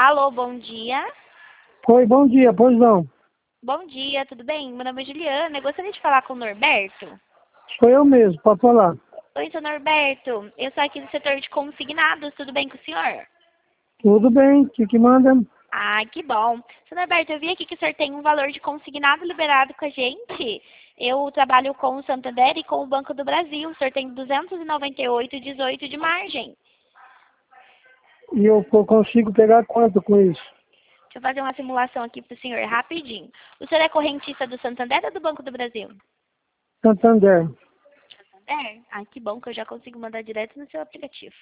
Alô, bom dia. Oi, bom dia, pois não. Bom dia, tudo bem? Meu nome é Juliana. Eu gostaria de falar com o Norberto. Sou eu mesmo, pode falar. Oi, seu Norberto. Eu sou aqui do setor de consignados. Tudo bem com o senhor? Tudo bem, o que manda? Ah, que bom. Seu Norberto, eu vi aqui que o senhor tem um valor de consignado liberado com a gente. Eu trabalho com o Santander e com o Banco do Brasil. O senhor tem 298,18 de margem. E eu consigo pegar quanto com isso? Deixa eu fazer uma simulação aqui para o senhor rapidinho. O senhor é correntista do Santander ou do Banco do Brasil? Santander. Santander? Ah, que bom que eu já consigo mandar direto no seu aplicativo.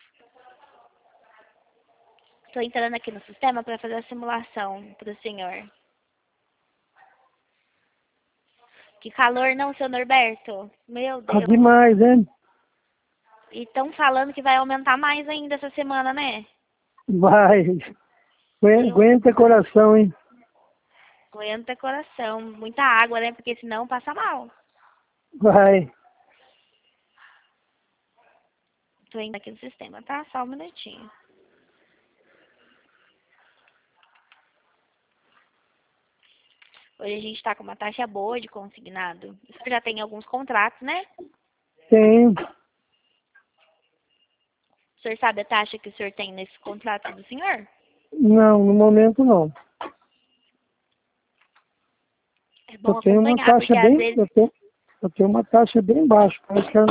Estou entrando aqui no sistema para fazer a simulação para o senhor. Que calor não, seu Norberto? Meu Tá Deus. demais, hein? E estão falando que vai aumentar mais ainda essa semana, né? Vai. Meu, Aguenta coração, hein? aguenta coração. Muita água, né? Porque senão passa mal. Vai. Estou indo aqui no sistema, tá? Só um minutinho. Hoje a gente está com uma taxa boa de consignado. O senhor já tem alguns contratos, né? Tem. O senhor sabe a taxa que o senhor tem nesse contrato do senhor? Não, no momento não. É Eu bom tenho uma acompanhar, taxa porque às bem, vezes... eu tenho uma taxa bem baixa, parece que era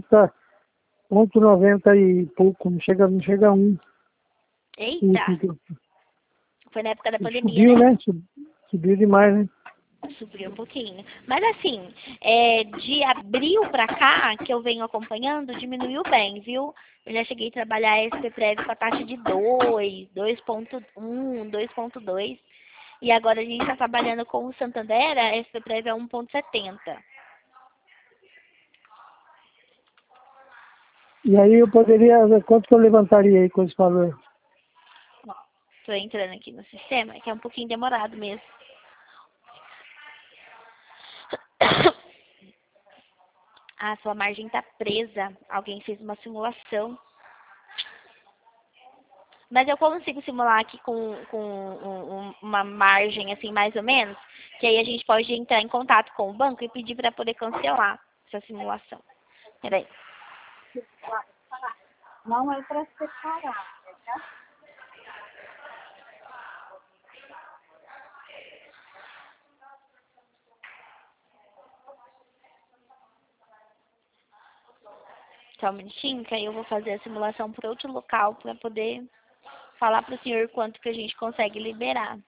90,90 e pouco, não chega a 1. Eita! Foi na época da E pandemia, subiu, né? né? Subiu demais, né? Subiu um pouquinho. Mas assim, de abril pra cá, que eu venho acompanhando, diminuiu bem, viu? Eu já cheguei a trabalhar a SP-Prev com a taxa de 2, 2,1, 2,2. E agora a gente está trabalhando com o Santander, a SP-Prev é 1,70. E aí eu poderia, quanto que eu levantaria aí com esse valor? Estou entrando aqui no sistema, que é um pouquinho demorado mesmo. Ah, sua margem está presa. Alguém fez uma simulação. Mas eu consigo simular aqui com uma margem, assim, mais ou menos, que aí a gente pode entrar em contato com o banco e pedir para poder cancelar essa simulação. Peraí. Não é para separar. Só um minutinho, que aí eu vou fazer a simulação por outro local para poder falar para o senhor quanto que a gente consegue liberar.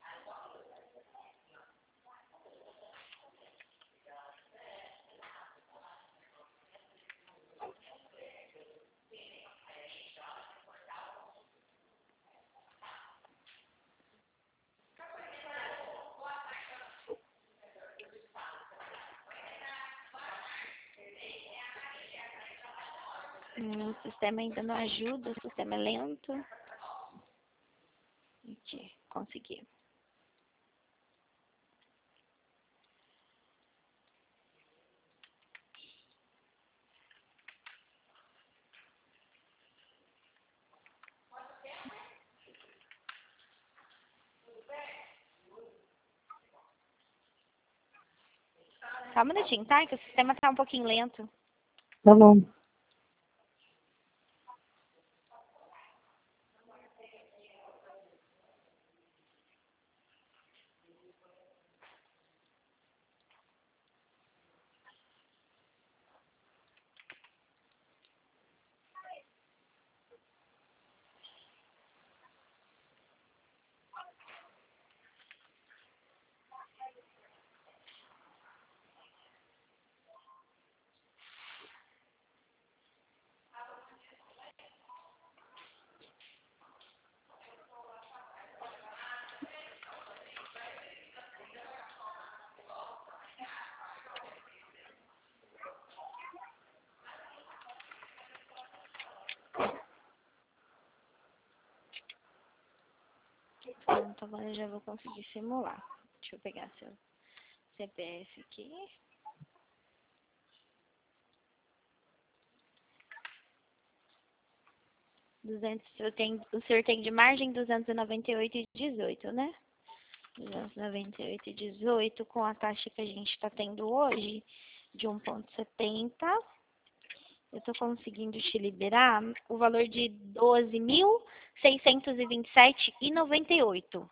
O sistema ainda não ajuda, o sistema é lento. Aqui, consegui. Só um minutinho, tá? Que o sistema tá um pouquinho lento. Tá bom. Pronto, agora eu já vou conseguir simular. Deixa eu pegar seu CPF aqui. 200, o senhor tem de margem 298,18, né? 298,18 com a taxa que a gente está tendo hoje de 1,70. Eu estou conseguindo te liberar o valor de 12.627,98.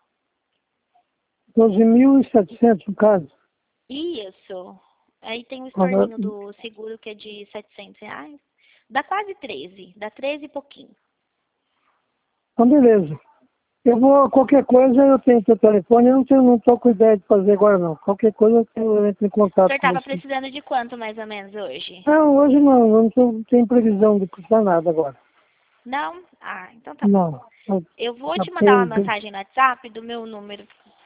12.700 no caso. Isso. Aí tem o Agora, estorninho do seguro que é de R$ 700. Dá quase 13. Dá 13 e pouquinho. então, beleza. Eu vou, qualquer coisa, eu tenho teu telefone, eu não estou com ideia de fazer agora, não. Qualquer coisa, eu entro em O contato senhor com estava você. precisando de quanto, mais ou menos, hoje? Não, hoje não tenho previsão de custar nada agora. Não? Ah, então tá bom. Não. Eu vou Tá, te mandar uma mensagem no WhatsApp do meu número.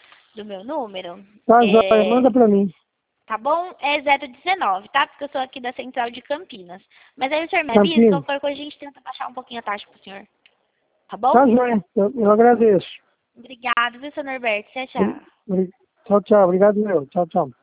tá joia, manda pra mim. Tá bom? É 019, tá? Porque eu sou aqui da Central de Campinas. Mas aí o senhor me avisa, Campinas. qualquer coisa a gente tenta baixar um pouquinho a taxa pro senhor. Tá bom? Tá joia, eu agradeço. Obrigado, viu, seu Norberto? Tchau, tchau. Tchau, tchau. Obrigado, meu. Tchau, tchau.